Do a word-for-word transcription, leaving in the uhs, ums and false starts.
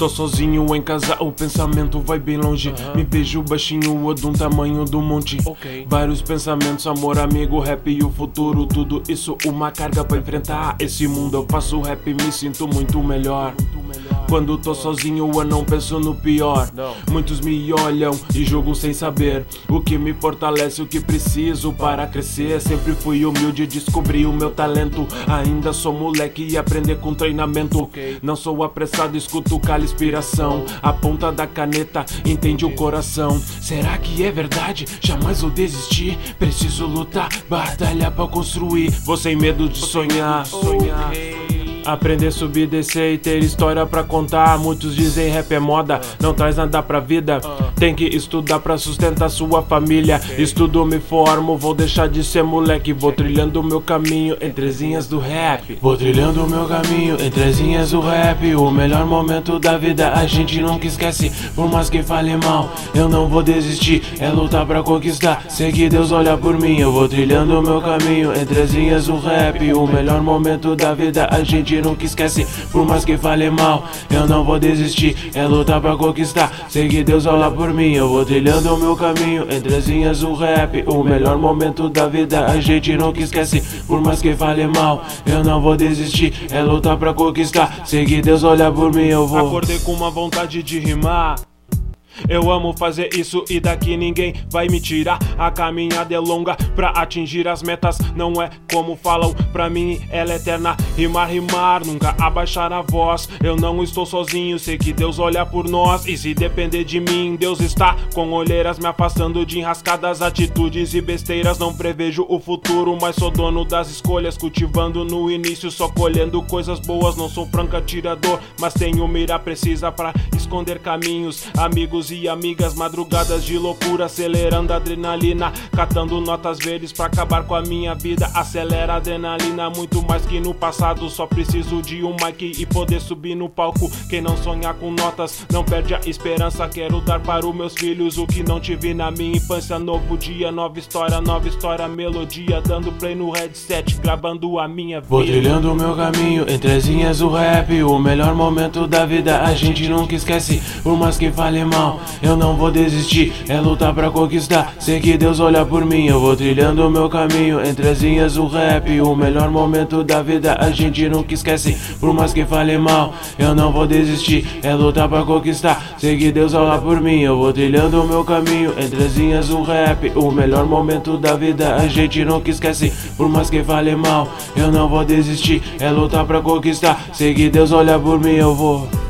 tô sozinho em casa, o pensamento vai bem longe. uh-huh. Me vejo baixinho ou de um tamanho do monte. okay. Vários pensamentos, amor, amigo, rap e o futuro. Tudo isso uma carga pra enfrentar esse mundo. Eu faço rap e me sinto muito melhor. Quando tô sozinho eu não penso no pior. Muitos me olham e julgam sem saber o que me fortalece, o que preciso para crescer. Sempre fui humilde, descobri o meu talento. Ainda sou moleque e aprender com treinamento. Não sou apressado, escuto cala inspiração. A ponta da caneta entende o coração. Será que é verdade? Jamais vou desistir. Preciso lutar, batalhar pra construir. Vou sem medo de sonhar, sonhar. Aprender, subir, descer e ter história pra contar. Muitos dizem rap é moda, não traz nada pra vida. Tem que estudar pra sustentar sua família. Estudo, me formo, vou deixar de ser moleque. Vou trilhando o meu caminho entre as linhas do rap. Vou trilhando o meu caminho entre as linhas do rap. O melhor momento da vida a gente nunca esquece. Por mais que fale mal, eu não vou desistir. É lutar pra conquistar, sei que Deus olha por mim. Eu vou trilhando o meu caminho entre as linhas do rap. O melhor momento da vida a gente nunca esquece. Por mais que fale mal, eu não vou desistir. É lutar pra conquistar, sei que Deus olha por mim. Eu vou trilhando o meu caminho entre as linhas do rap. O melhor momento da vida a gente nunca esquece. Por mais que fale mal, eu não vou desistir. É lutar pra conquistar, sei que Deus olha por mim. Eu vou. Acordei com uma vontade de rimar. Eu amo fazer isso e daqui ninguém vai me tirar. A caminhada é longa pra atingir as metas. Não é como falam, pra mim ela é eterna. Rimar, rimar, nunca abaixar a voz. Eu não estou sozinho, sei que Deus olha por nós. E se depender de mim, Deus está com olheiras me afastando de enrascadas atitudes e besteiras. Não prevejo o futuro, mas sou dono das escolhas. Cultivando no início, só colhendo coisas boas. Não sou franco atirador, mas tenho mira precisa pra esconder caminhos. Amigos e amigas, madrugadas de loucura, acelerando a adrenalina, catando notas verdes pra acabar com a minha vida. Acelera a adrenalina, muito mais que no passado. Só preciso de um mic e poder subir no palco. Quem não sonha com notas, não perde a esperança. Quero dar para os meus filhos o que não tive na minha infância. Novo dia, nova história, nova história, melodia. Dando play no headset, gravando a minha vida. Vou trilhando o meu caminho entre as linhas do rap. O melhor momento da vida a gente nunca esquece. Por mais que fale mal, eu não vou desistir. É lutar pra conquistar, sei que Deus olha por mim. Eu vou trilhando o meu caminho entre as linhas do rap. O melhor momento da vida a gente nunca esquece. Por mais que fale mal, eu não vou desistir. É lutar pra conquistar, sei que Deus olha por mim. Eu vou trilhando o meu caminho entre as linhas do rap. O melhor momento da vida a gente nunca esquece. Por mais que fale mal, eu não vou desistir. É lutar pra conquistar, sei que Deus olha por mim. Eu vou.